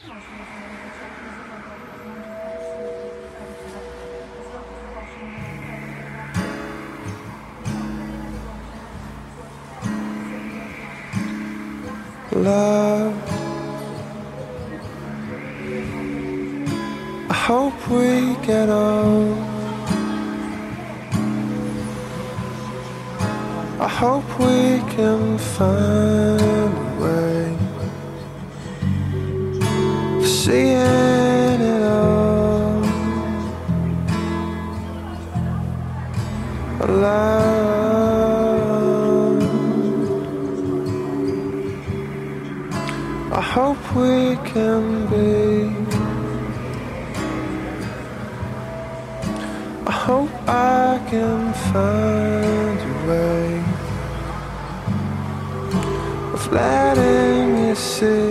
Love, I hope we get old. I hope we can find a way of seeing it all. Love, I hope we can be. I hope I can find a way of letting you see.